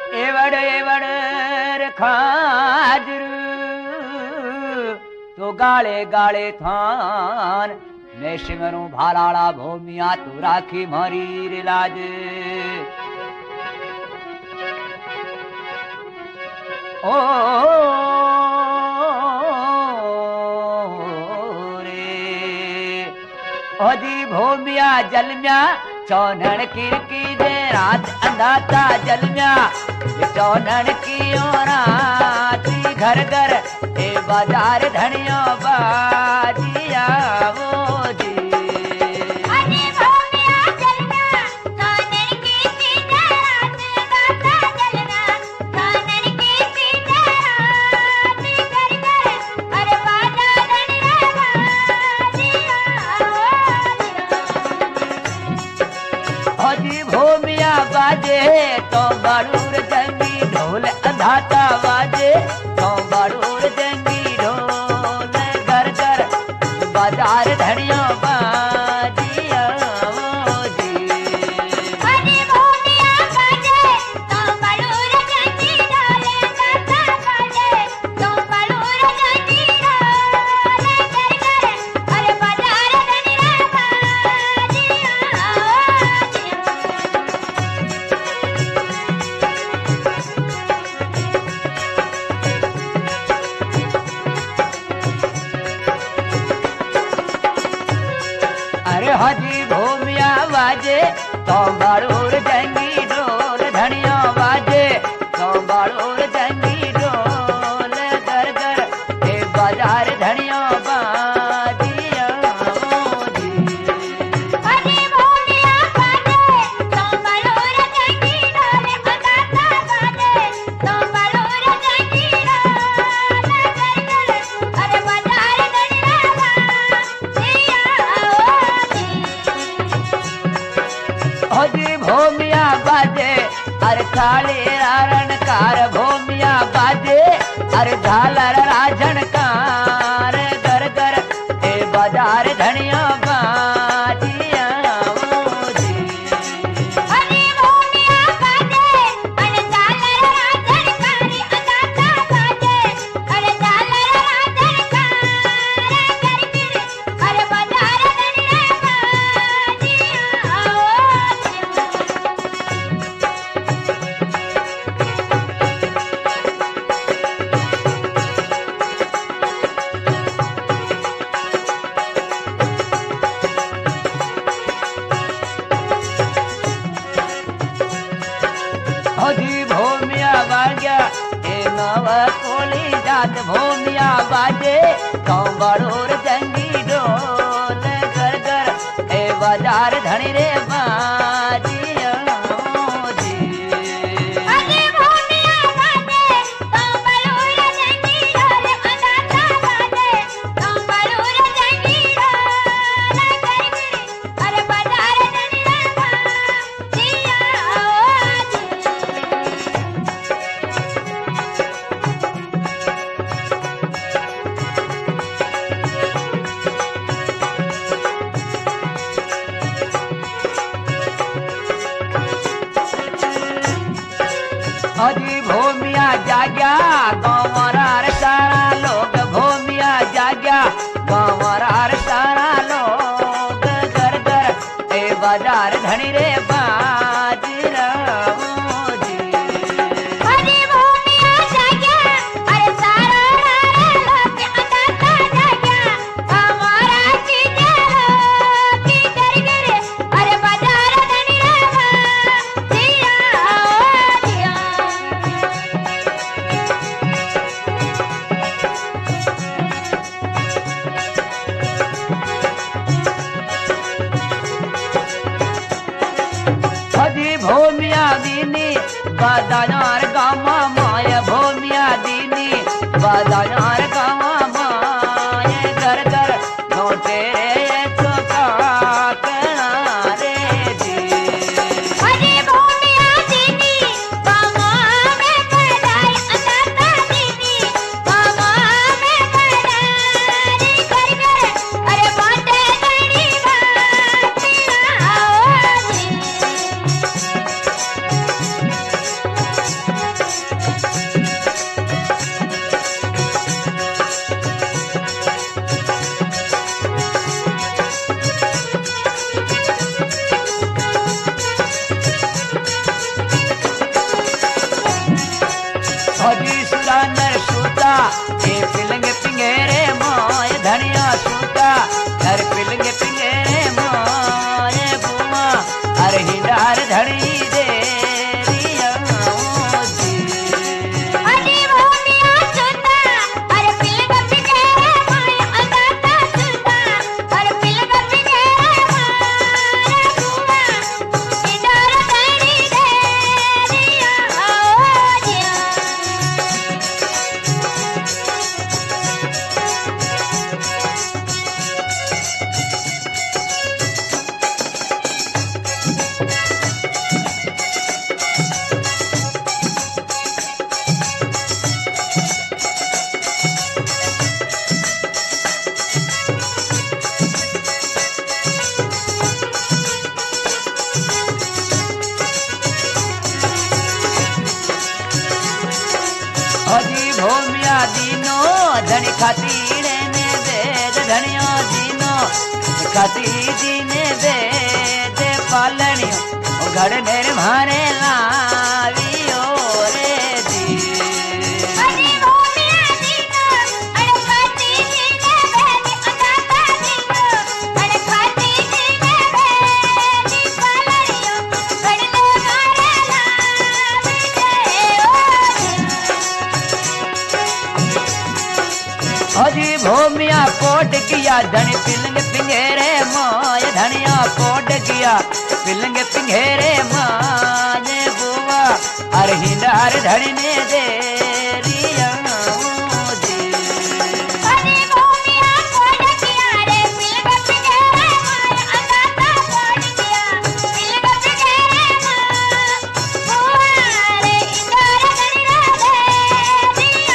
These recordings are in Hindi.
एवड़ खाजरू तो गाले गाले थान मैं सिंगरू भालाड़ा भूमिया तू राखी मारी रे लाज ओ रे ओजी भूमिया जलम्या चौनन की दे रात अंधाता जलम्या चौनन की राती घर घर ए बाजार धनियो बाजिया वो जी बाजे तो बारूर जंगी ढोल अंधाता बाजे तो बारूर जंगी ढोल घर घर बाजार धनियो बाजिया वो जी अरे भूमिया बाजे तो बारूर जंगी ढोल अंधाता बाजे तो बारूर जंगी ढोल घर घर अरे बाजार धनियो बाजिया हाजी भूमिया बाजे तो बारूर जंगी ढोल धनिया बाजे तो बारूर जंगी ढोल घर घर ए बाजार धनिया बाजिया जी अरे भूमिया बाजे तो बारूर जंगी ढोल अंधाता बाजे तो बारूर जंगी ढोल घर घर अरे बाजार धनिया बाजिया होजी भूमिया बाजे अरे थाली रणकार भूमिया बाजे अरे झालर राजनकार घर घर ए बाजार धनिया बाजिया वो जी अरे भूमिया बाजे अरे झालर राजनकारी अंधाता बाजे अरे झालर राजनकार घर घर अरे बाजार धनिया बाजिया होजी भूमिया बाजा ए नव कोली जात भूमिया बाजे तो बारूर जंगी ढोल घर घर ए बाजार धनी रे बाजिया जी अरे भूमिया बाजे तो बारूर जंगी ढोल अंधाता बाजे तो बारूर जंगी ढोल घर घर अरे बाजार धनिया बाजिया होजी भूमिया जाग्या गंवरार सारा लोग भूमिया जाग्या गंवरार सारा लोग घर घर ए बाजार धनी रे बाजरा वो जी अरे भूमिया जाग्या अरे सारा रे लोग अंधाता जाग्या हमारा चीजे की घर घर अरे बाजार धनिया बाजिया होजी भूमिया दीनी बाजार गामा माया भूमिया दीनी बाजार गामा माया घर घर नोटे चौका रे जी अरे भूमिया दीनी बामा में बड़ाई अंधाता दीनी बामा में बड़ाई घर घर अरे बाटे धनी बाजिया धनी खाती ने वेद धनियो जीनो खाती जी ने वेद पालनियो घड़ नेर मारे लावियो रे जी अरे भूमिया दीनो अड़खाती जीने वेदी अनाथा दीनो अड़खाती जीने वेदी पालनियो गड़ले मारे लावियो अजी भूमिया कोट किया धनी पिलंग पिंगेरे माय धनिया कोट किया पिलंग पिंगेरे माय बुआ अरे हिंडार धनी ने दे रिया जी अरे भूमिया कोड किया रे पिलग पिगेरे माय अनाथा कोड किया पिलग पिगेरे माय बुआ रे इंदर गणिया दे दिया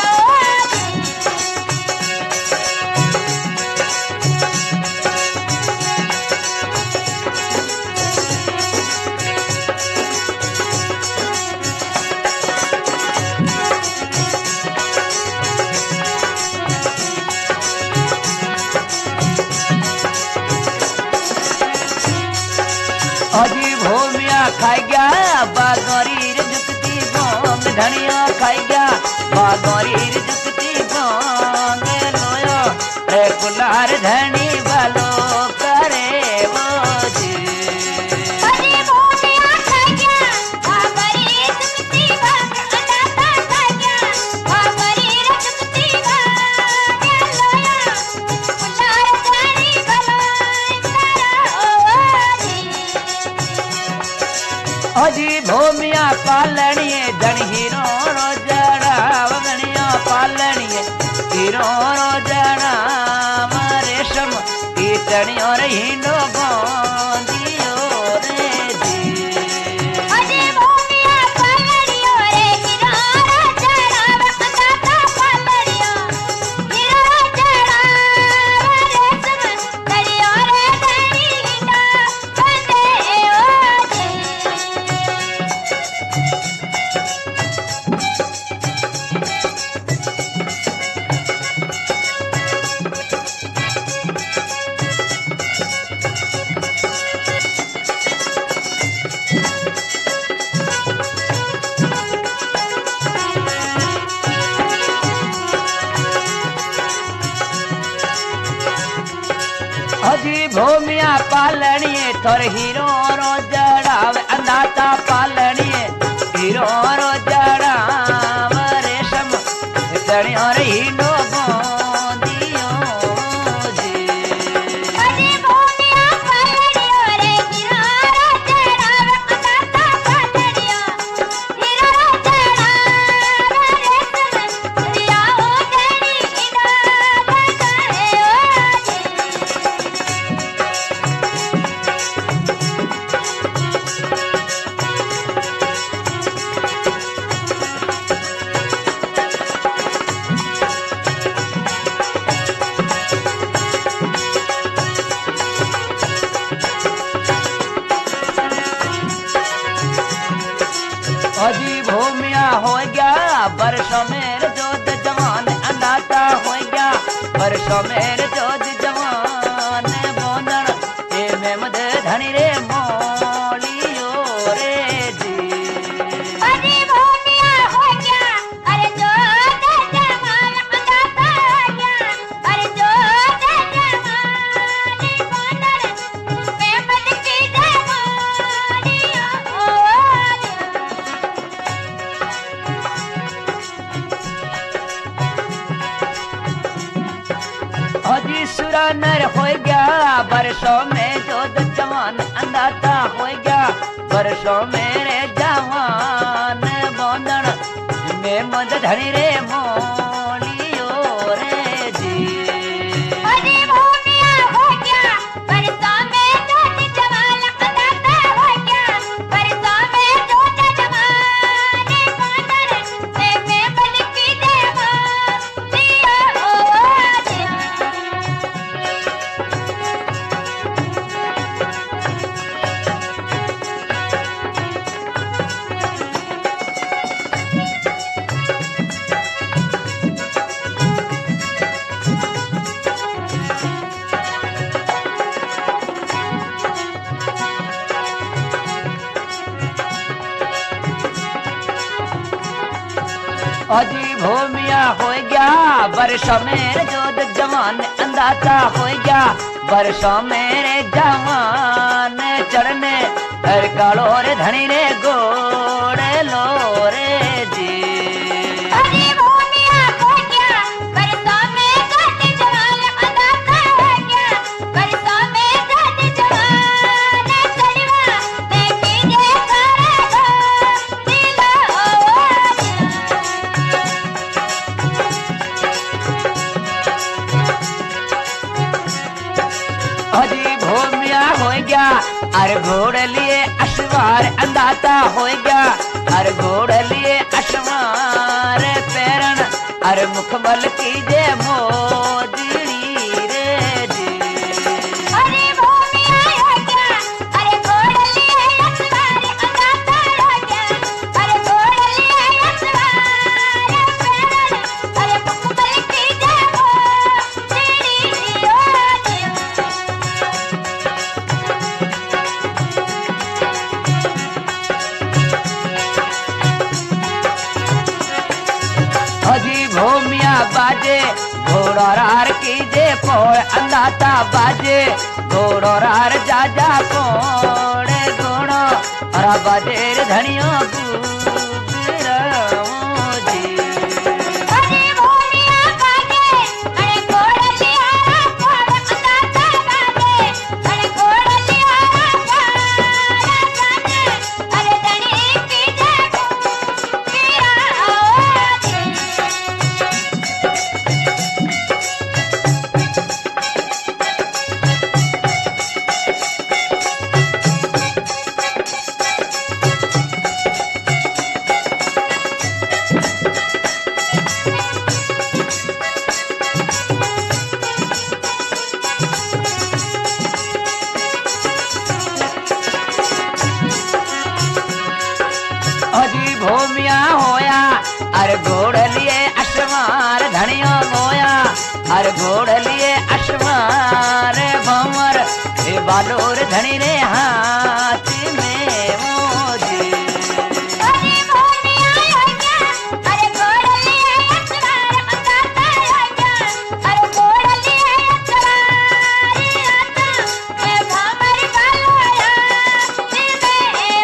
अजी भूमिया खाई गया बागरी जुकती बोंग धनिया खाई गया बागरी जुकती बोंग लोयो रे कुलार धनी वालो करे वो जी अरे भूमिया खाई गया बाबरी सुक्ति बाग अनाथा खाई गया बाबरी सुक्ति बाग लोया पुलार जानी भलाई करो अजी भूमिया पालनिए धन हीरो रो जड़ाव धनिया पालनिए हीरो रो जड़ाव रेशम कीटनियो रे हिंडो गोंदियो रे जी अरे भूमिया पालड़ियो रे हिरारा चढ़ाव अनाथा पालड़ियो हिरारा चढ़ाव रेशम दरियो रे दरिया बंदे ओजे अजी भूमिया पालनिए थोर हीरो रो जड़ाव अनाथा पालनिए हीरो रो जड़ाव रेशम कीटनियो रे हिंडो गोंदियो जी अरे भूमिया पालड़ियो रे हिरारा चढ़ाव अनाथा पालड़ियो हिरारा चढ़ाव रेशम दरिया ओजड़ी इना बंदे ओजे अजी भूमिया हो गया वर्षों मेरे जोत जवान अनाथा हो गया वर्षों मेरे जोत जवान बोंदन ए में मद धनी रे मोलियो रे जी अरे भूमिया हो गया अरे जो जवान अनाथा हो गया अरे जो जवान बोंदर में मद की जवानिया ओजे अजी सुरा नर हो गया वर्षों में जोत जवान अनाथा हो गया वर्षों मेरे जवान बोंदन में मद धनी रे मोलियो रे जी अरे भूमिया हो गया परसों में जोत जवान अनाथा हो गया परसों में जोत जवान बोंदर में मद की जवानिया ओजे अजी भूमिया हो गया वर्षों मेरे जोध जवान अंदाता हो गया वर्षों मेरे जवान चढ़ने हर कालो रे धनी रे गोड़े लो रे जी अरे भूमिया हो गया वर्षों में जोध जवान अंदाता हो गया वर्षों में जोध जवान चढ़वा देखी जे सारा गो दिलो अजी भूमिया हो गया अरे घोड़ लिए अश्वार अंदाता हो गया अरे घोड़ लिए अश्वार पैरन अरे मुखमल कीजे मोदड़ी रे जी अरे भूमिया हो गया अरे घोड़ लिए अश्वार अंदाता हो गया अरे घोड़ लिए अश्वार पैरन अरे मुखमल कीजे मोदड़ी अजी भूमिया बाजे घोड़ो रार कीजे पोड़ अंदाता बाजे घोड़ो रार जाजा पोड़े घोड़ो अरा बाजे रे धनियो गुजराओ जी अरे भूमिया बाजे अरे घोड़ लिया पोड़ अंदाता बाजे अरे घोड़ लिया बाजे अरे धनी कीजे गुजराओ अजी भूमिया होया अरे घोड़ लिए अश्वार धनियो मोया अरे घोड़ लिए अश्वार भंवर ए बालोर धनी रे हाथ में मोजी अरे भूमिया हो गया अरे घोड़ लिए अश्वार अंदाता हो गया अरे घोड़ लिए अश्वार आता ए भंवर बालोया में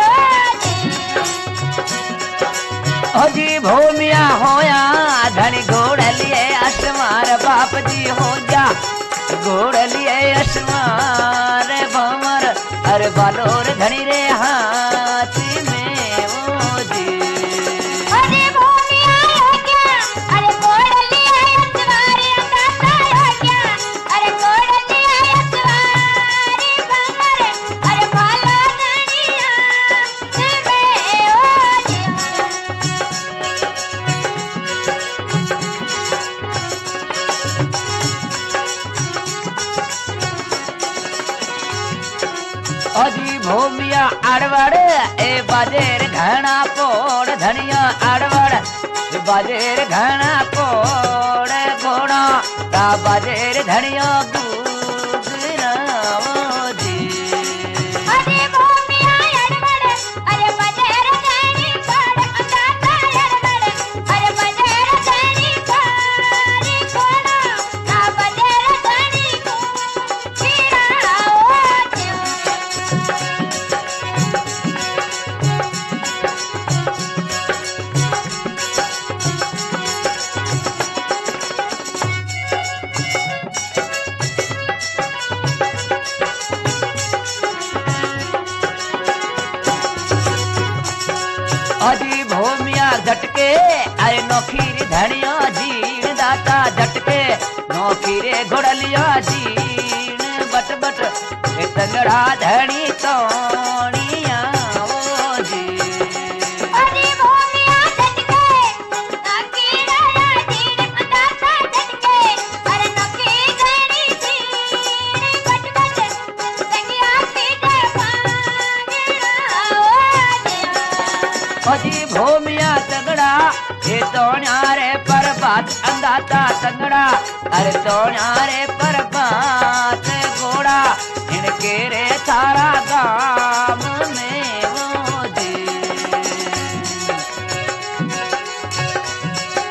अजी भूमिया होया धनी घोड़ लिए अश्वार बाप जी हो गया घोड़ लिए अश्वार भंवर अरे बालोर धनी रे हाथ में मोजी अरे भूमिया हो गया अरे घोड़ लिए अश्वार अंदाता हो गया अरे घोड़ लिए अश्वार भंवर अरे बाला धनिया अजी भूमिया अड़वड़ ए बाजेर घना पोड़ धनिया अड़वड़ ए बाजेर घना पोड़ घोड़ा ता बाजेर धनिया गुजराओ जी अरे भूमिया अड़बड़ अरे बजेर धनी कोड़ अंदाता अड़बड़ अरे बजेर धनी कोड़ी कोड़ा ना बजेर धनी को फिराओ अजी भूमिया झटके अरे नौखीरी धनिया जीण दाता झटके नौखीरे घोड़लिया जीण बट बट ए तंगड़ा धनी तोड़िया ओ जी अरे भूमिया झटके नकी राया जीण अंदाता झटके अरे नकी धनी जीण बट बट संगिया की जे पागड़ाओ अजी भूमिया तंगड़ा ये तोड़ारे पर बात अंदाता तंगड़ा अरे तोड़ारे पर बात घोड़ा इनके रे सारा गाम में वो जी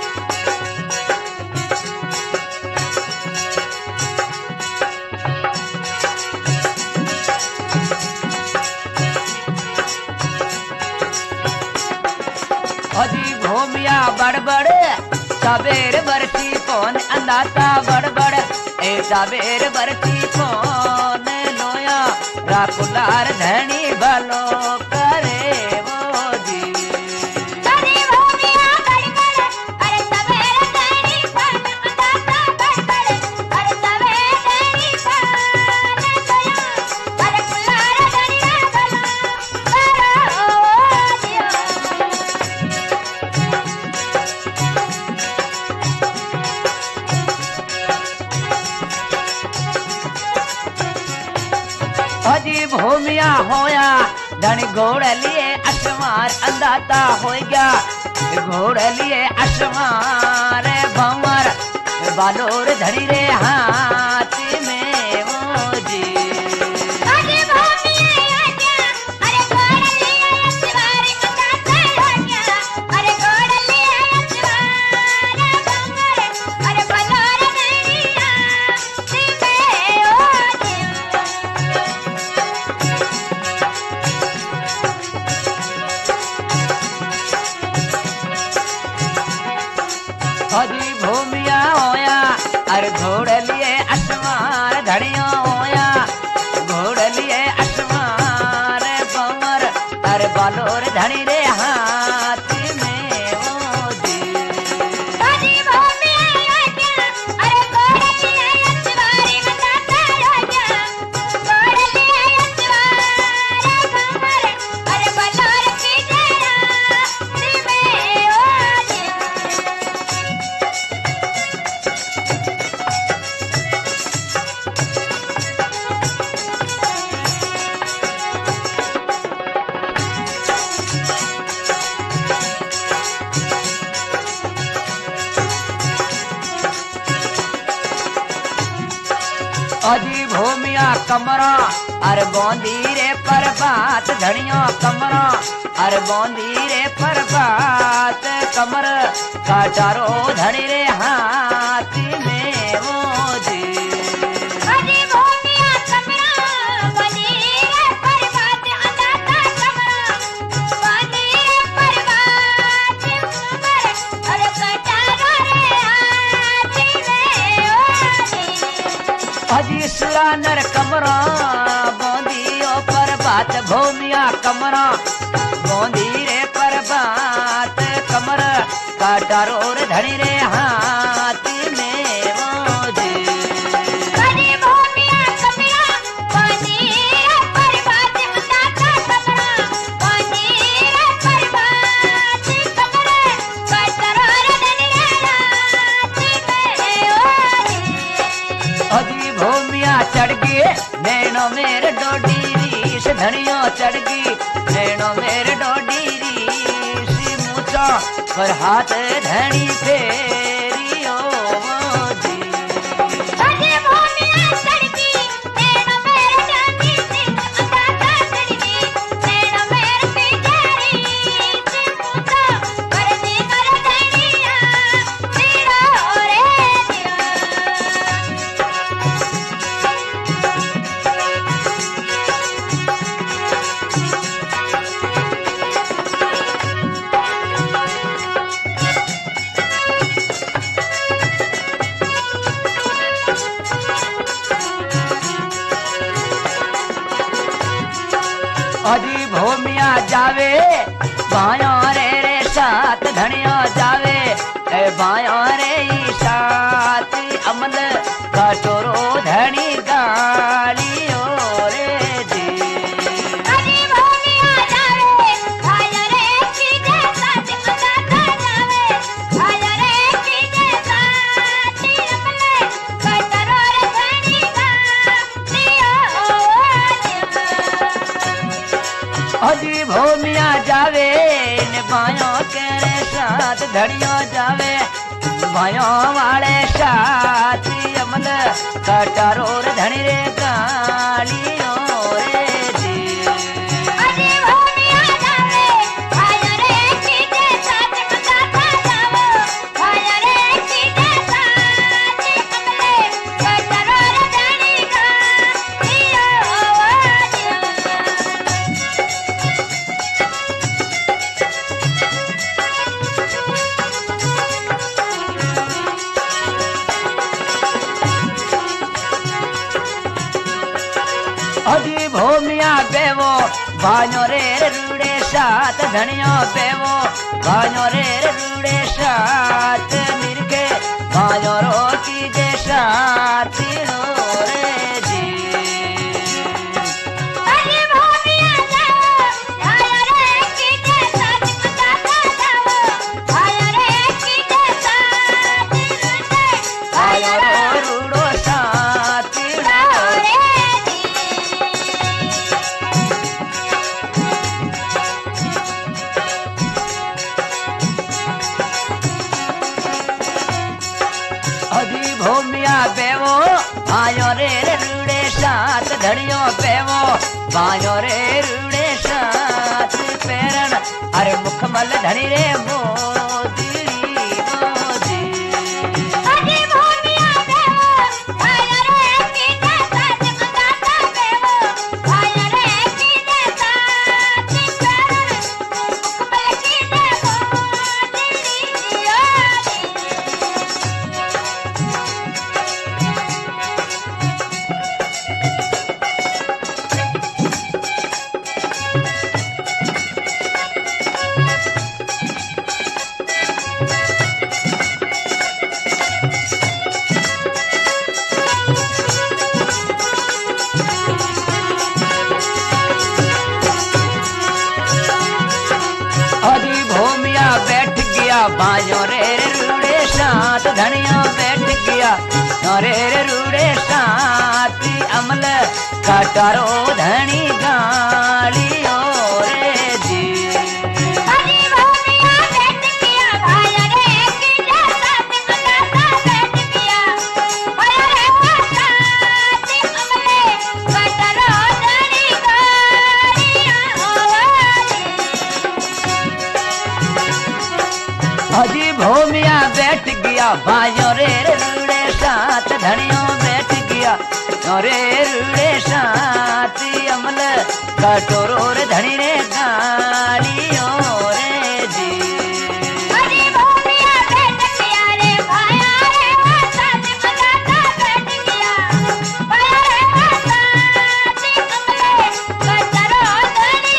बड़बड़ सबेर बरती कौन अंदाता बड़बड़ ए सबेर बरती कौन लोया राकुलार धनी भलो करे वो जी अरे वो मिया बड़बड़ अरे सवेरे तेरी कौन अंदाता बड़बड़ अरे सवेरे तेरी कौन लोया अरे कुलार धनी भलो करो दियो अजी भूमिया होया धनी घोड़ लिए अशमार अंदाता हो गया घोड़ लिए अशमार भंवर बालोर धनी रे हाथ में वो जी अरे वो मिया आजा अरे घोड़ लिया सवारी अंदाता हो गया अरे घोड़ लिया सवारी बंगर अरे बलोर धनिया सिमे ओ दियो अजी भूमिया होया अरे घोड़ लिए अशमार धड़ियों होया घोड़ लिए अशमार भंवर अरे बालोर धनी रे हाथ में वो जी अरे वो मिया आजा अरे घोड़ लिया सवारी अंदाता हो गया घोड़ लिया सवारी बंगर अरे बलोर की जरा सिमे ओ दियो अजी भूमिया कमरा अरे बौंदी रे परबात धड़ियों कमरा अरे बौंदी रे परबात कमर काटारो धनी रे हाथ में वो जी अरे वो मिया कमरा बनी रे परबात अंदाता कमरा बनी रे परबात उमर अरे कटारो रे हाथ में ओ दी अजी सुरानर कमरा बौंदियो परबात भूमिया कमरा बौंदी रे परबात कमर काटारो धनी रे हाथ में वो जी अरे वो मिया कमरा बनी रे परबात अंदाता कमरा बनी रे परबात कमरा कटारो रे धनी रे हाथ में ओ दी अजी भूमिया चढ़ गए नैनो मेरे डोडी रीस धनियो चढ़ गई नैनो मेरे डोडी रीस मूचा पर हाथ धनी फेरी ओ जी अरे वो मिया सड़की नैनो मेरे डांगी सिंह अंदाता सड़की नैनो मेरे पिजारी सिंह पूछा कर दी कर धनिया तेरा रे दिया अजी भूमिया जावे बाया रे रे साथ धनिया जावे ए बाया रे ई साथ अमल कटोरो धनी गाली ओ रे जी अरे वो मिया जावे आया रे कीजे साथ अंदाता जावे आया रे कीजे साथ अमले कटरो रे धनी का दियो अजी भूमिया जावे ने बाया के रे साथ धनिया जावे बाया वाले साथ अमल कटोरो धनी रे गाली ओ रे जी अरे वो मिया जावे आया रे कीजे साथ अंदाता जावे आया रे कीजे साथ अमले कटरो रे धनी का दियो भाइयों रे रूड़े साथ धनियो बेवो भाइयों रे रूड़े साथ निरखे भाइयों रो की जे साथ रे जी अरे भोमिया जाओ भाइयों रे की जे साथ बताता जाओ भाइयों रे की जे साथ रुटे भाइयों रो रूड़ो साथ रे जी अजी भूमिया बेवो भाइयों रे रूड़े साथ धनियो बेवो भाइयों रे रूड़े साथ पेरन अरे मुखमल धनी रे मोदी मोदी अरे भोमिया जाओ भाइयों रे की जे साथ बताता जाओ भाइयों रे की जे साथ करन मुकबल की जे मोदी अजी भूमिया बैठ गया भाइयों रे रूड़े साथ धनिया बैठ गया रे रूड़े साथ अमल कटारो धनी गालियो रे जी अरे भोमिया बैठ गया भाइयों रे की जे साथ बताता बैठ गया भाइयों रे साथ अमले कटरो धनी गालियां अजी भूमिया बैठ गया भाइयों रे रूड़े साथ धनियो बैठ गया रे रूड़े साथ अमल कटोरो रे धनी रे गालियो रे जी अरे भोमिया बैठ गया रे भाइयों रे साथ बताता बैठ गया भाइयों रे साथ अमले कटरो धनी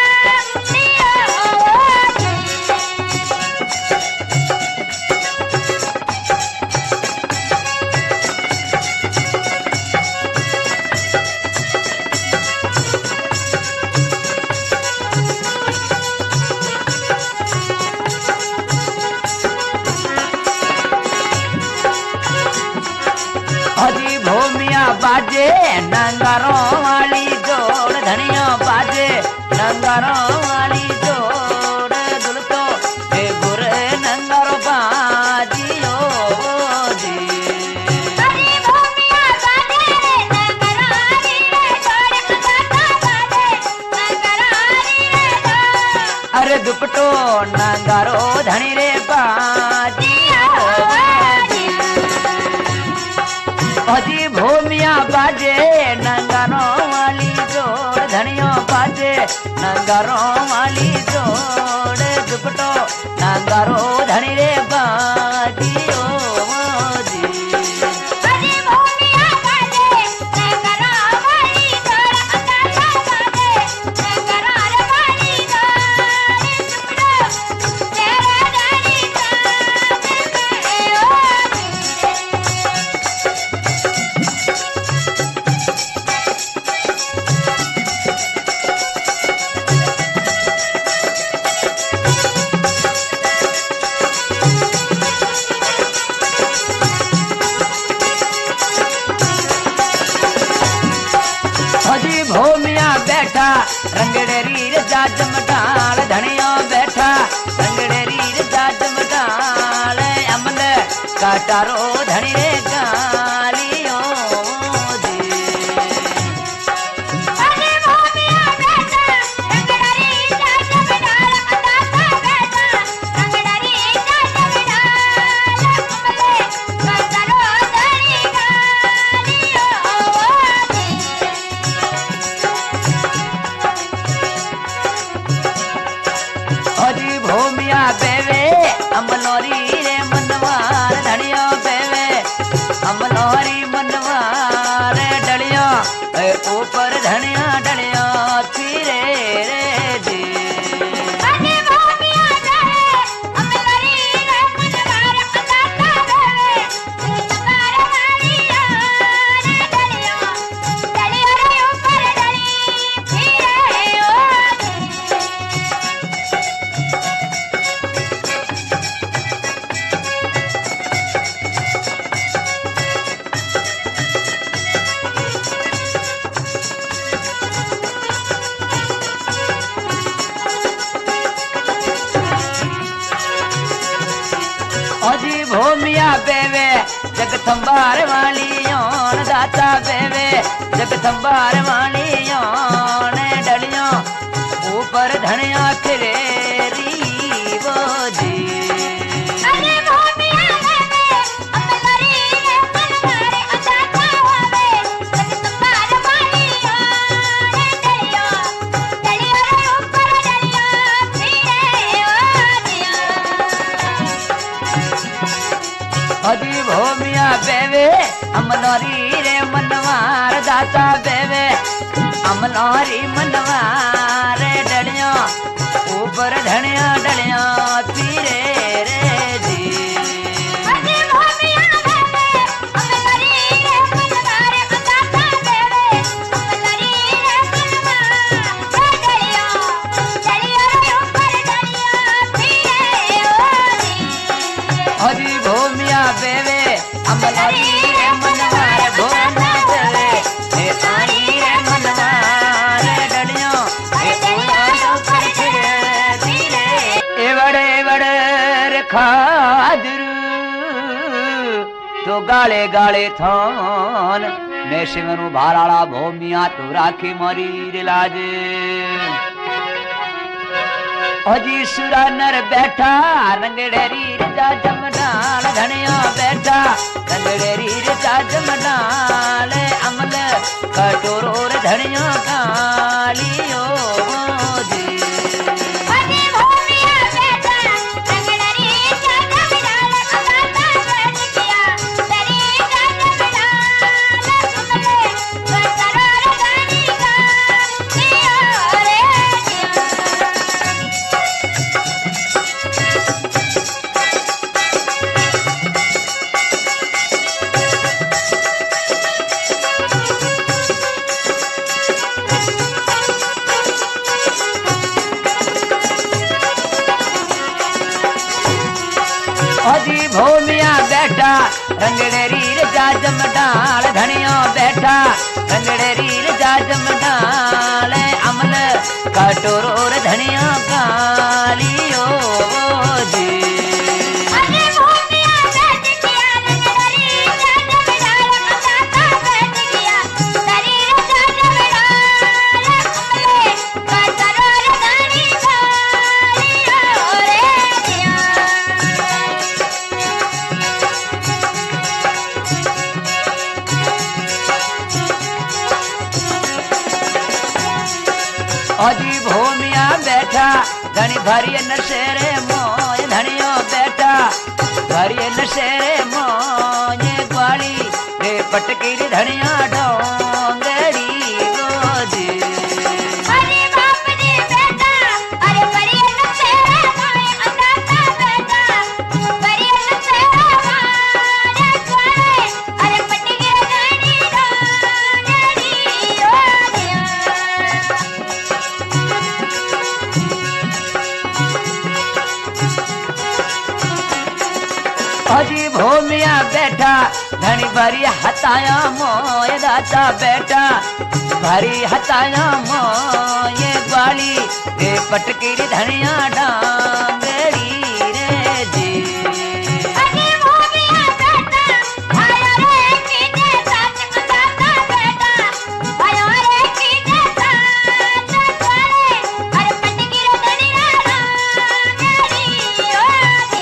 गालियां अजी भूमिया बाजे नंगारों वाली जोड़ धनिया बाजे नंगारों वाली जोड़ दुलतो ए बुरे नंगारो बाजियो जी अरे भोमिया बाजे नगरारी रे जोड़ बताता बाजे नगरारी रे जोड़ अरे दुपटो नंगारो धनी रे बाजियो जी अजी भूमिया बाजे नंगारों वाली जोड़ धनियो बाजे नंगारों वाली जोड़ दुपटो नंगारो धनी रे बाजियो जी अरे भोमिया बाजे नगरारी जोड़ बताता बाजे नगरारी जोड़ सुपड़ो तेरे डरी साथ अजी भूमिया बैठा रंगड़े रीर जाजम डाल धनिया बैठा रंगड़े रीर जाजम डाल अमल काटारो धनी रे गालियो जी अरे भोमिया बैठा रंगड़री जाजम डाल अदाता बैठा रंगड़री जाजम डाल अमले कटरो धनी गालियो अजी भूमिया बेवे अमलोरी रे मनवार धनियो बेवे अमलोरी मनवार डलिया ऊपर धनिया डलिया फिरे संभार वाली ओन दाता बेवे जग संभार वाली ओन डलियों ऊपर धनिया खिरे री वो जी अरे वो मिया बेवे अमलरी रे मनवारे अदाता होवे जग संभार वाली ओन डलियों रे ऊपर डलियों फिरे ओ दिया अजी भूमिया बेवे अमलोरी रे मनवार दाता बेवे अमलोरी मनवार डलियों ऊपर धनिया डलियों पीरे रे जी अरे वो मिया बेवे अमलरी रे मनवारे अदाता बेवे अमलरी रे मनवार डलियों रे ऊपर डलियों फिरे ओ दिया अजी भूमिया बेवे अमलोरी रे मनवार भूमिया बेवे हे आरी रे मनवार डलियों हे ऊपर फिरे पीरे एवड़े रे खाजरू तो गाले गाले थान मैं शिवनु भाराड़ा भूमिया तो राखी मरी रे लाज अजी सुरा नर बैठा रंगड़ेरी रजा जमनाल धनिया बैठा रंगड़ेरी रजा जमनाल अमल कटोरो रे धनिया कालियो जी अरे वो मिया बेटा रंगड़री चाचा बिलाल अदाता बैठ गया तेरी चाचा बिलाल सुमले बसरार गानी का दिया रे दिया अजी भूमिया बैठा रंगड़ेरी रजा जमडाल धनिया बैठा रंगड़ेरी रजा जमडाल अमल कटोरो रे धनिया कालियो जी अरे वो मिया बैठ गया रंगड़री चाचा बिलाल अदाता बैठ गया तेरी चाचा बिलाल सुमले बसरार गानी का दिया रे दिया अजी भूमिया बैठा धनी भरिय नशेरे मोय धनियो बैठा भरिय नशेरे मोय ग्वाली रे पटकी रे धनिया डोंगरी गोजी अरे बाप रे बेटा अरे परियन तेरा माय अदाता बेटा परियन तेरा माय कोले अरे पटके गानी डोंगरी ओ दिया अजी भूमिया बैठा धनी भरी हताया मोय दाता बैठा भरी हताया मोय ग्वाली रे पटकी रे धनिया डांगरी रे जी अरे वो मिया बेटा आया रे कीजे साथ अदाता बेटा आया रे कीजे साथ कोले अरे पटके गानी डोंगरी ओ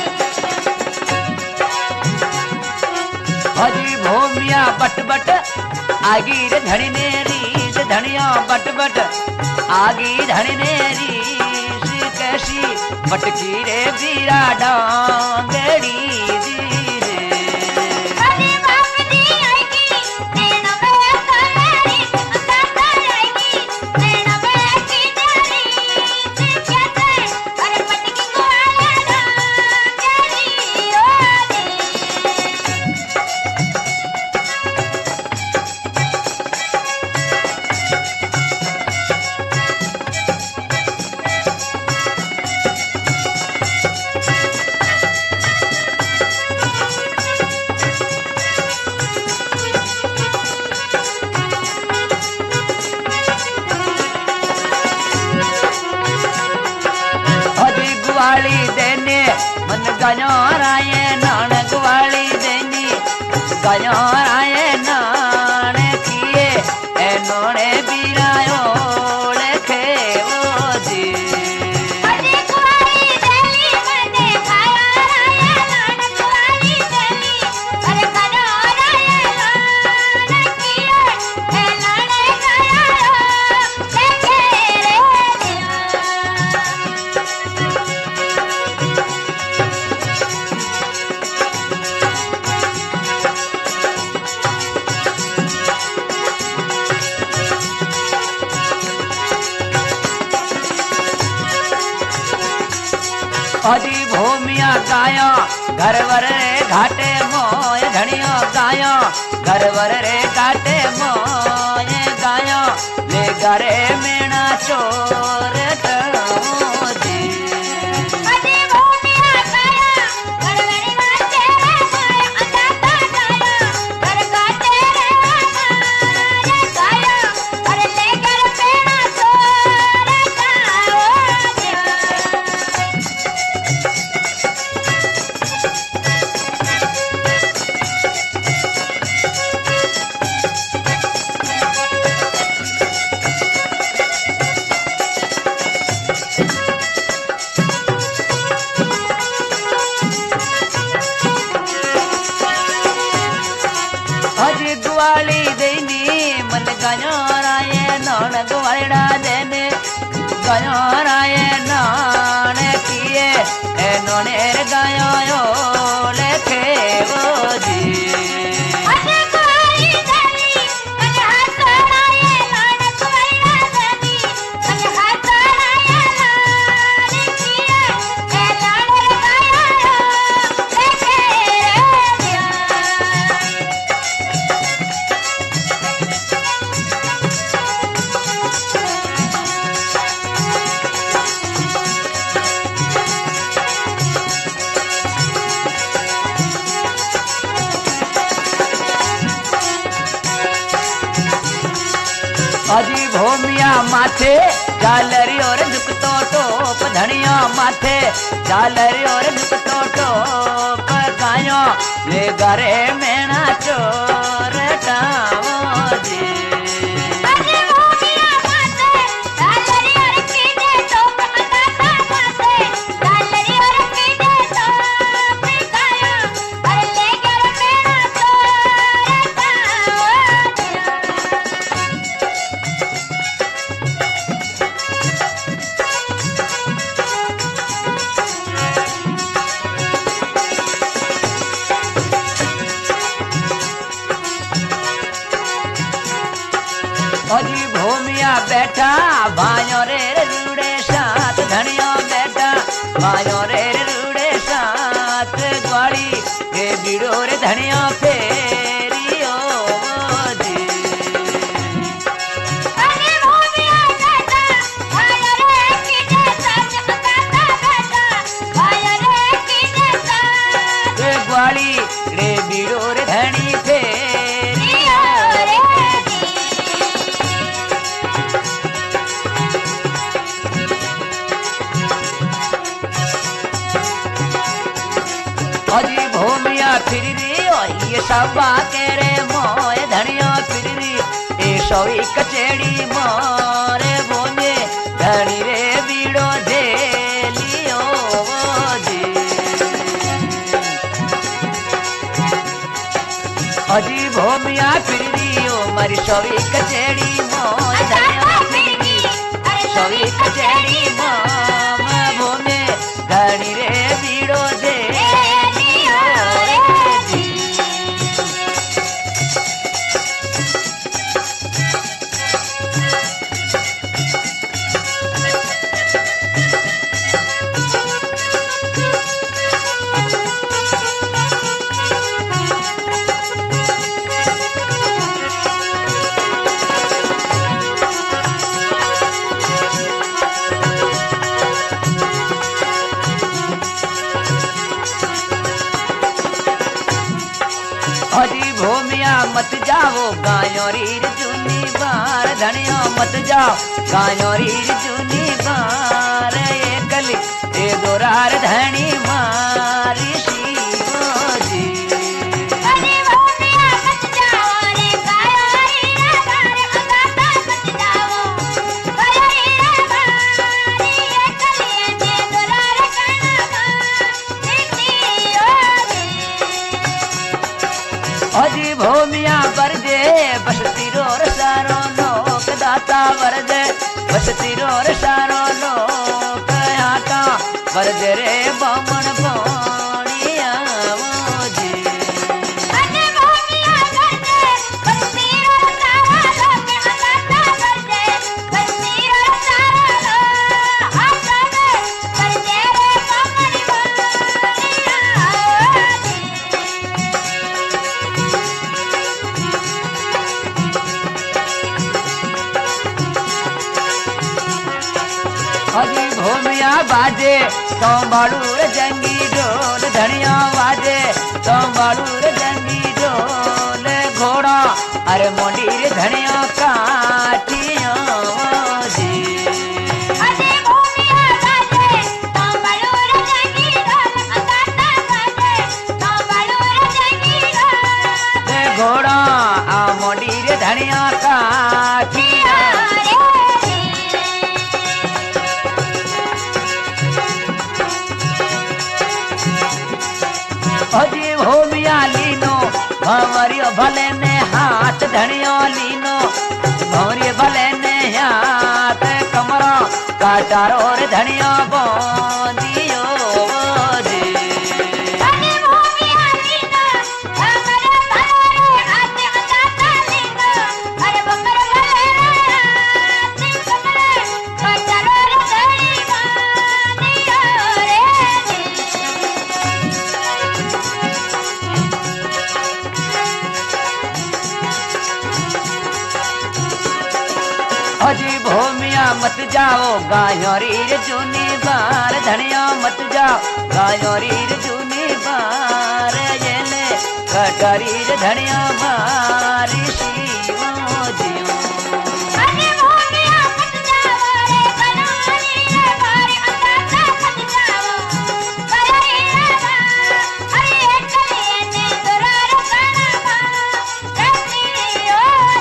दिया अजी भूमिया बट बट आगी रे धनी ने रीस धनिया बट बट आगी धनी ने रीस कैसी पटकी रे बीरा डांगरी जी रे अरे बाप दी आएगी नैना में कलरी अदाता आएगी नैना में की जारी कैसे अरे पटकी को आया डोंगरी ओ दिया ग्वाली देने मन गयो राये नान ग्वाली देनी गयो राये नान किए एनोने बिरायो लेखे ओ जी अरे कुवारी देली मने खाया राया लान कुवारी देली अरे करो राया लान किए ए लाने खाया देखे रे दिया अजी भूमिया गाया घर वर रे घाटे मोय धनियो गाया घर वर रे घाटे मोय गाया ले घरे मेणा चोर टणो जी अरे भूमिया गाया गड़बड़ी वाचे रे माया अंदाता गाया घर गाते रे माया गाया अरे लेकर पेड़ा चोर गाओ दिया अजी ग्वाली देनी मन गयो राये नौन ग्वालड़ा देने गयो राये नान किए ए नोनेर गायो यो लेखे ओ जी अरे कुवारी देली मन हासराये लान कुवारी देली मन हासराये लान किए ए लान रे गाया देखे रे दिया अजी भूमिया माथे झालरी और झुकतो टोप धनिया माथे झालरी और झुकतो टोप गायो ले घरे मेणा चोर टाओ जी अरे भूमिया माथे झालरी और कीजे टोप अंदाता माथे झालरी और कीजे टोप गाया अरे लेकर मेरा चोर गाओ दिया अजी भूमिया बैठा भाइयों रे रूड़े साथ धनिया बैठा भाइयों रे रूड़े साथ ग्वाली रे बीड़ो रे धनिया फेरियो जी अरे भूमिया बैठा भाया रे कीजे साथ अंदाता बैठा भाया रे कीजे साथ रे ग्वाली रे बीड़ो रे धनी फेरियो रे दी अजी भूमिया फिर री ये सब के रे मोय धनिया फिर री ए सोई कचेड़ी मोरे बोने धनी रे बीड़ो झेलियो जी अजी भूमिया फिर री ओ मरी सोई कचेड़ी मोय धनिया फिर री सोई कचेड़ी मोम बोने धनी रे बीड़ो झेलियो रे जी हरी भूमिया मत जाओ गायों रीर चुनी बार धनिया मत जाओ गायों रीर चुनी बार ये गली ये दोरार धनी मारी शिवो जी अरे भूमिया हजी भूमिया बाजे संभालूर जंगी ढोल धनिया बाजे संभालूर जंगी ढोल घोड़ा अरे मोंडीर धनिया काठिया जी अरे भूमिया बाजे संभालूर जंगी ढोल अंगाता बाजे संभालूर जंगी ढोल घोड़ा आ मोंडीर धनिया काठिया हजी भूमिया लीनो भंवरियो भले ने हाथ धनियो लीनो भंवरियो भले ने हाथ कमरा काटारो रे धनियो बोंदियो जी अरे भूमिया लीनो हमरे भले हाथ अंगाता लीनो अरे बमर भले हाथ कमरे काटारो रे धनी बांधियो रे हजी भूमिया मत जाओ गायोरी रे जूनी बार धनिया मत जाओ गायोरी रे जूनी बार ये ले कटारी रे धनिया मारी शिवो जियो अरे भूमिया मत जाओ रे कनारी रे मारे अंगाता मत जाओ करे रे अरे चले ने दुरार काना रतियो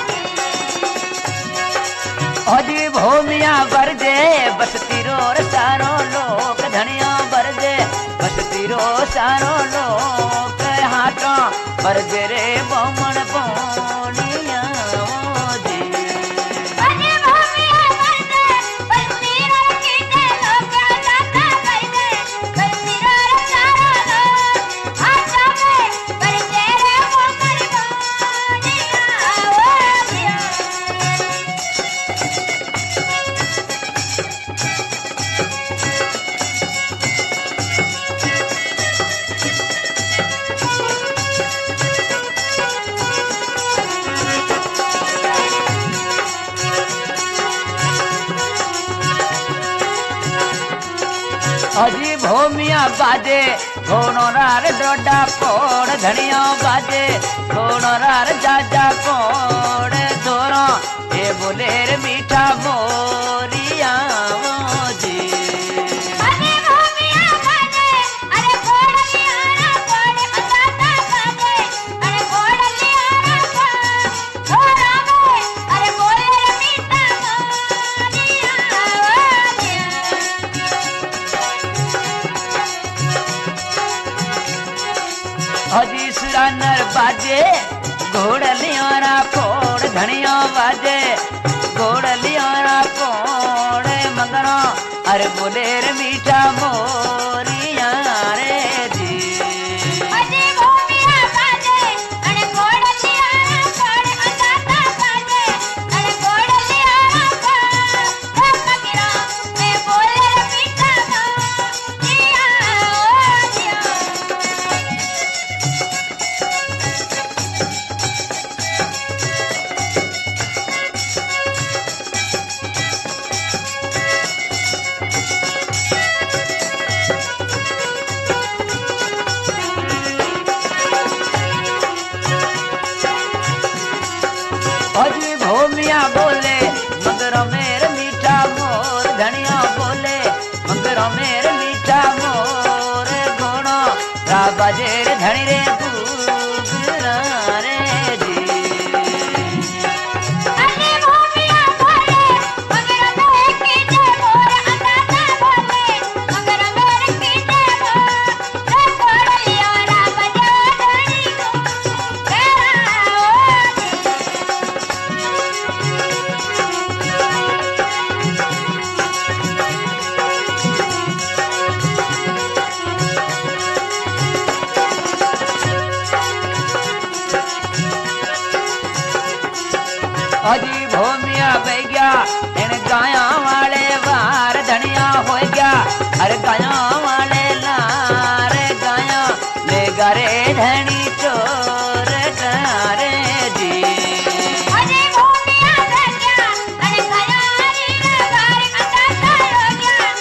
हजी भूमिया बरजे बसती रो सारो लोक धनिया बरजे बसती रो सारो लोक हाटो बरजे रे बोमन बोनिया जी अरे भूमिया बरजे बसती रो कीते लोग अंगाता बरजे बसती रो सारा लोग हाथा में बरजे रे बोमन बोनिया हजी भूमिया बाजे घोड़ो रार डोडा पोड़ धनिया बाजे घोड़ो रार जाजा पोड़ धोरो ए बोलेर मीठा मोरिया जी अरे भूमिया बाजे अरे घोड़ लियारा घोड़ अंगाता बाजे अरे घोड़ लियारा घोड़ा में अरे बोले मीठा मोरिया हजी सुरानर बाजे घोड़ लियारा पोड़ धनिया बाजे घोड़ लियारा पोड़ मगरा अरे बोलेर मीठा मोरिया रे जी अरे भूमिया बाजे अरे घोड़ लियारा घोड़ अंगाता बाजे अरे घोड़ लियारा घोड़ मगरा में बोले मीठा मोरिया हजी भूमिया बोले मगर मेरे मीठा मोर धनिया बोले मगर मेरे मीठा मोर घोड़ो रा बजेर धनी रे गुगरा रे जी अरे भूमिया बोले मगर मेरे कीते मोर अंगाता बोले मगर मेरे कीते मोर घोड़ लियारा बजा धनी को तेरा हजी भूमिया बह गया इन गाया वाले वार धनिया हो गया अरे गाया वाले लार गाया ले गरे धनी चोर डारे जी अरे भूमिया बह गया अरे खयारी रे बार अंगाता हो गया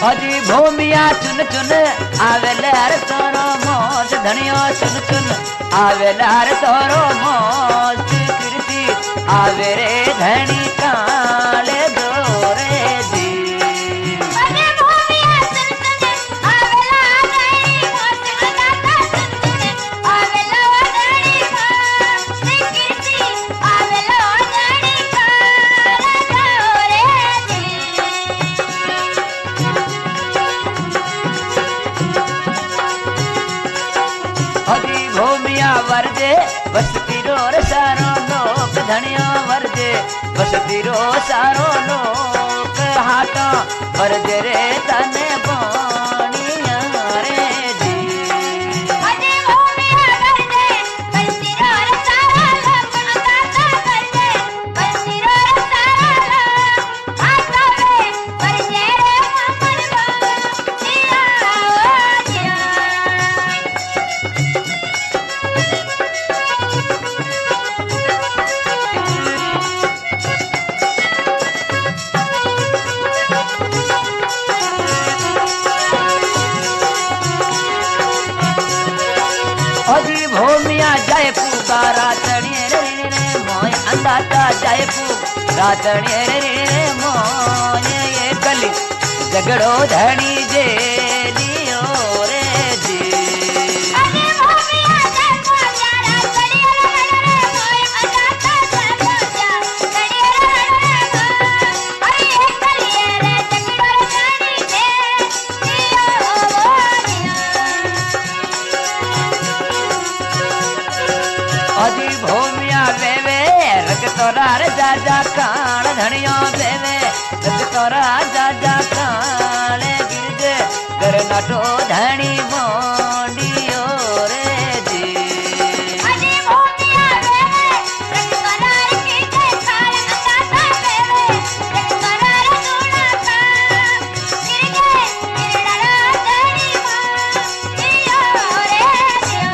अजी भूमिया चुन चुन आवेले हर तोरो मोज धनियो चुन चुन आवेले हर तोरो मोज कीर्ति आवे रे धनी काले दोरे जी अरे भूमिया सुन सुन आवेला धनी मोस अनाता सुन सुन आवेला धनी मोस कीर्ति आवेला धनी काला दोरे जी अजी भूमिया वरजे बसती रो सारो लोक धनियो वरजे बसती रो सारो लोक हाटा वरजे रे तने पानिया रे जी अरे भूमिया वरजे बसती रो सारा लोक अनाता वरजे बसती रो सारा लोक आता वे वरजे रे मन बा जिया जिया अजी भूमिया जयपुर रातणी रे मोय अंदाता जयपुर रातणी रे मोय ये कली झगड़ो धनी जे लियो रे जी अरे भूमिया जयपुर प्यारा कड़िया रे मोय अनाता जयपुर कड़िया रे अरे एक कलिया रे झगड़ो जानी दे जिया जिया अजी भूमिया बेवे रग तोरा रे जाजा कान धनियो बेवे रग तोरा जाजा कान गिरजे कर नटो धनी मोंडियो रे जी अरे भूमिया बेवे रंग करार की जय खाल अनाता बेवे रंग करार दूना का गिर गए गिरड़ा धनी मां जिया रे जिया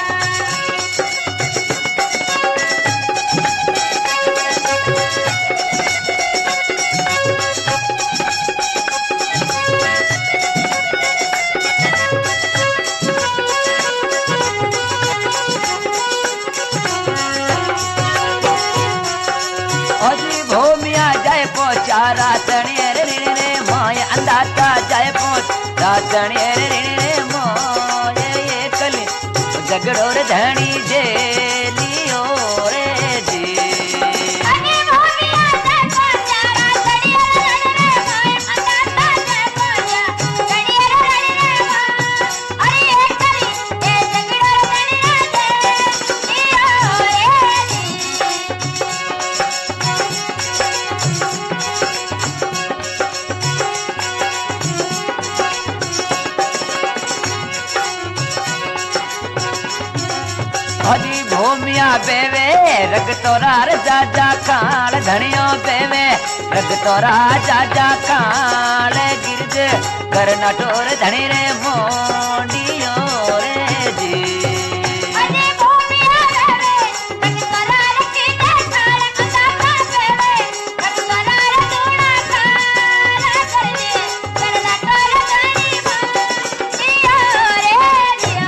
अजी भूमिया जय पोचा रातणी रे मोय अंदाता जय पोच रातणी रे मोय ये कली झगड़ो रे धनी जे लियो रे जी अरे भूमिया जय पोचारा कड़िया रे मोय अनाता जय पोचा कड़िया रे अरे एक कली ए झगड़ा धनी दे जिया रे जी अजी भूमिया बेवे रग तोरा रे जाजा काल धनियो बेवे रग तोरा जाजा काल गिरज कर नटोर धनी रे मोंडियो रे जी अरे भूमिया बेवे रंग करार की जय खाल अनाता बेवे रंग करार दूना काला करजे करना तोर धनी मां जिया रे जिया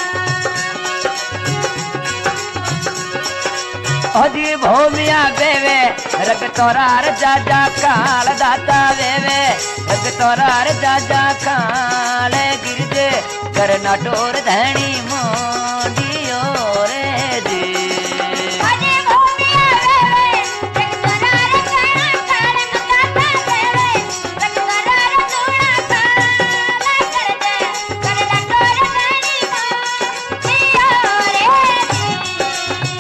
अजी भूमिया बेवे रग तोरा रे जाजा काल दाता वेवे रग तोरा रे जाजा काल गिरज कर नटोर धनी मोंडियो रे जी अरे भूमिया बेवे रंग करार खाना खाल अनाता बेवे रंग करार दूना काला करजे करना तोर धनी मां जिया रे जी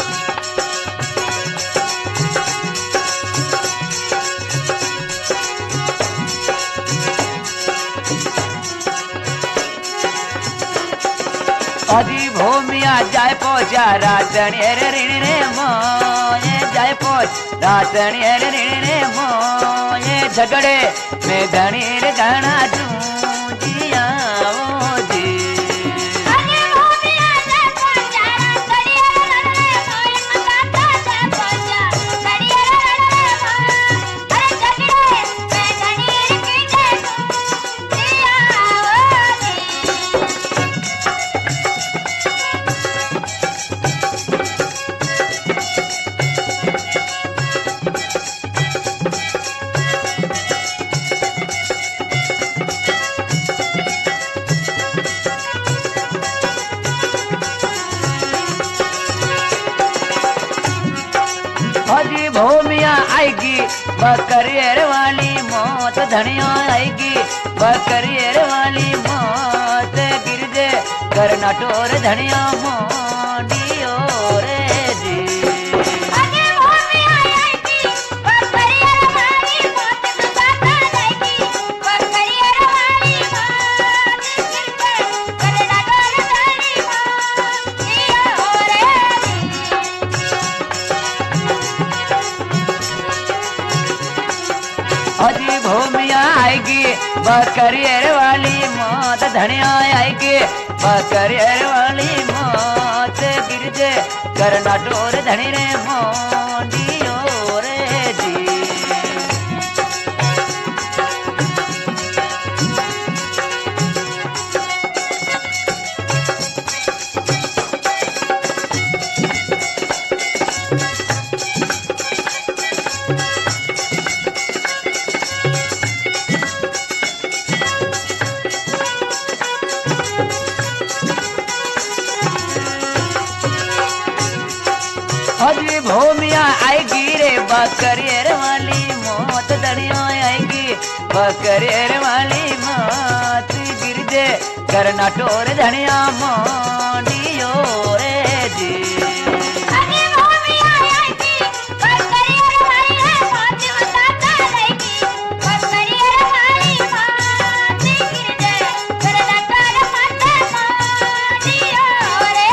अजी भूमिया जय पोचा रातणी रे मोय जय पोच रातणी रे मोय झगड़े में धनी रे घना जूझिया ओ जी अरे भूमिया जय पोचारा कड़िया रे मोय अनाता जय पोचा कड़िया रे अरे झगड़े में धनी की जय आएगी बकरियर वाली मौत धनिया आएगी बकरियर वाली मौत गिर जे करना टोर धनिया मोडियो रे जी अरे वो में आएगी बकरियर वाली मौत दुबारा आएगी बकरियर वाली मौत गिर के करना टोर धनिया मोडियो रे अजी भूमिया आएगी बकरियर वाली मौत धनिया आएगी बकरियर वाली मौत गिर जे करना टोर धनी रे मोडियो रे जी अजी भूमिया आएगी रे बकरियर वाली मौत धनिया आएगी बकरियर वाली मौत गिर जे करना टोर धनिया मोडियो रे जी अरे वो में आएगी बकरियर वाली मौत दुबारा आएगी बकरियर वाली मौत गिर के करना टोर मोडियो रे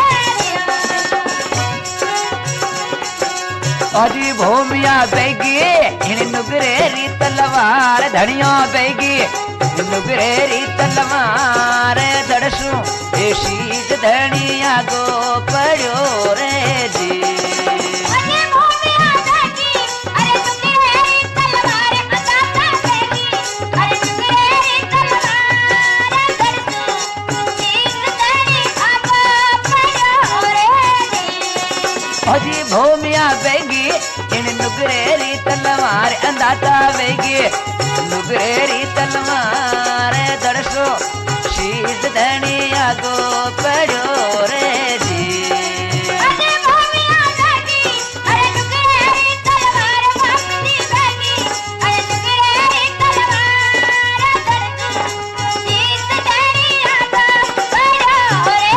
अजी भूमिया बैगी इन नुगरेरी तलवार धनिया बैगी नुगरेरी तलवार दड़सू शीत धनिया गो पड़ो रे जी अरे वो में आएगी अरे नुगरेरी तलवार अदाता बेगी अरे नुगरेरी तलवार दरसू शीत धनिया गो पड़ो रे अजी भूमिया बैगी इन नुगरेरी तलवार अंदाता बैगी नुगरेरी तलवार दड़सो शीत धनिया गो पड़ो रे जी अरे वो में आएगी अरे नुगरेरी तलवार वापसी बेगी अरे नुगरेरी तलवार दरसू शीत धनिया गो पड़ो रे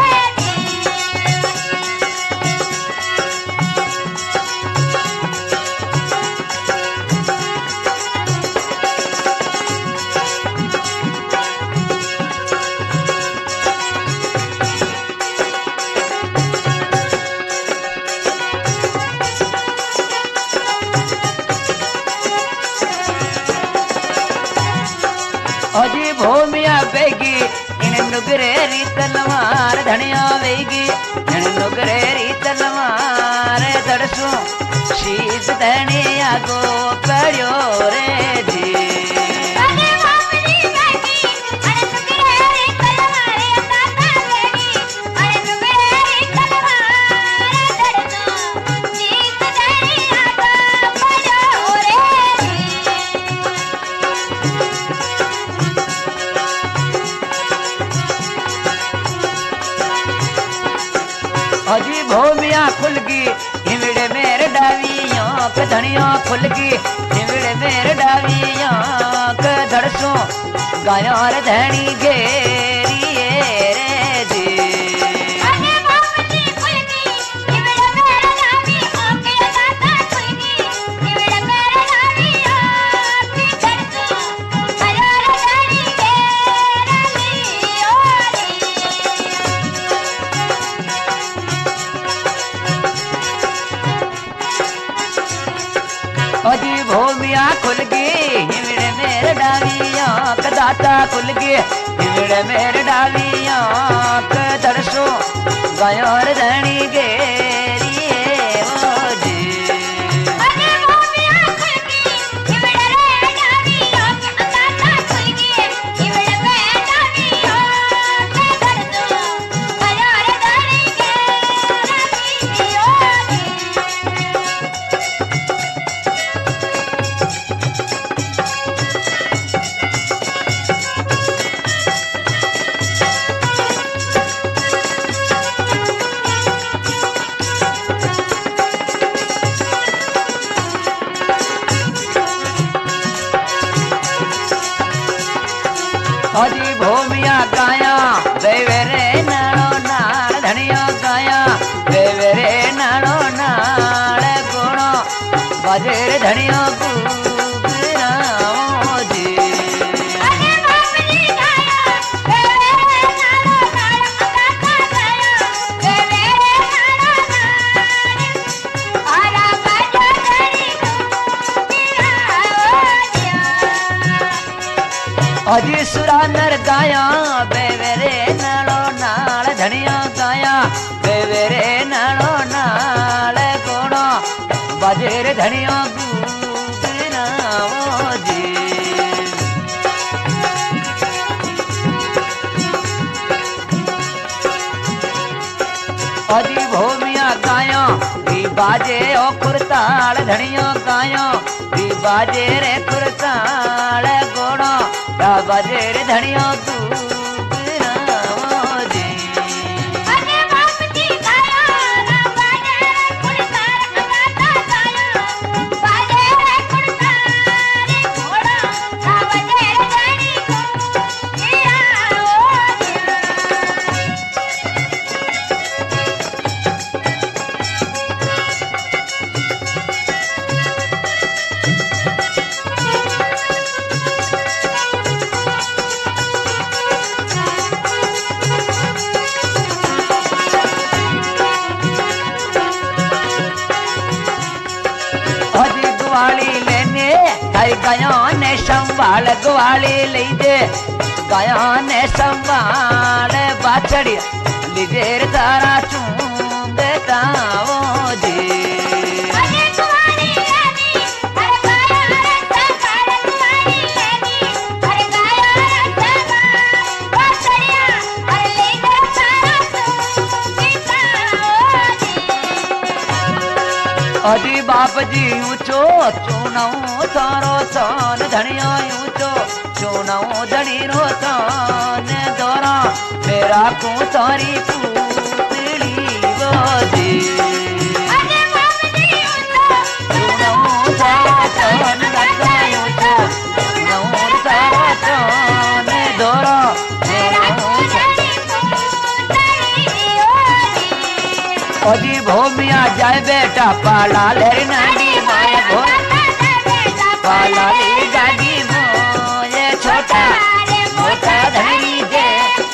अजी भूमिया बैगी इन नुगरेरी तलवार धनिया बैगी इन नुगरेरी तलवार दड़सू शीत धनिया गो पड़ो रे जी अरे वापसी बेगी अरे नुगरेरी तलवार अदाता बेगी अरे नुगरेरी तलवार दरसू शीत धनिया गो पड़ो रे अजी भूमिया खुल गई हिमड़े मेरे डावियों के धनिया खुल गई हिमड़े मेरे डावियों के धड़सों गायोर धनी घेरिए रे जी अरे वापसी खुल गई हिमड़ मेरे नावी ओके अदाता खुल गई हिमड़ मेरे नावी ओके दरसू गायोर धनी घेरिए अजी भूमिया खुल गई हिमड़े मेरे डावियों के दाता खुल गई हिमड़े मेरे डावियों के दरसों गायोर धनी घेरिए ओ जी अरे वो में खुल गई हिमड़ रे नावी ओके अदाता खुल गई हिमड़ मेरे नावी ओके दरसू गायोर धनी घेरिए अजी भूमिया गाया देवेरे नालो नाल धनिया गाया देवेरे नालो नाल गुणो बजेरे धनिया गुगराओ जी अरे बापजी गाया देवेरे नालो नाल अदाता गाया देवेरे नालो नाल आला बाजो धनी गुगराओ जिया अजी सुरानर गाया बेवेरे नालो नाल धनिया गाया बेवेरे नालो नाल गुणो बजेरे धनिया गुगराओ जी अजी भूमिया गाया भी बाजे ओ कुरताल धनिया गाया भी बाजे रे कुरताल गोड़ो बाजे रे धनिया गुगराओ जी अरे बापजी गाया ना बाजे कुड़तार अदाता गाया बाजे कुड़तार घोड़ा ना बजे धनी गुगराओ जिया अजी ग्वाली लेने कई गया ने संभाल ग्वाली लीजे गया ने संभाल बाछड़ी लीजे तारा चूंगे ताओ जी अरे कुवारी लेनी अरे गाया रसगार कुवारी लेनी अरे गाया रसगार बासड़िया अरे लेकर सारा सुगीताओ जी अजी बाप जी ऊंचो चूनऊ तारो सान धनिया ऊंचो चूनऊ धनी रो सान दोरा मेरा को तारी पूतली बोजी अरे बापजी उठो चूनऊ तारो सान धनिया ऊंचो चूनऊ तारो सान दोरा मेरा मेरा को कुजड़ी पूतली ओरी अजी भूमिया जाए बेटा पाला लेरी नानी माया भो पाला ले गागी मोये छोटा मोटा धनी जे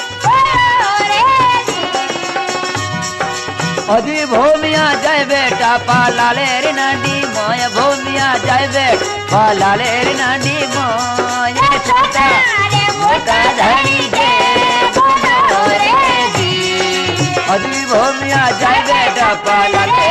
अजी भूमिया जाए बेटा पाला लेरी नानी माया भूमिया जाए बेटा पाला लेरी नानी मोये छोटा मोटा धनी जे अजी भूमिया जाए बेटा पाला ले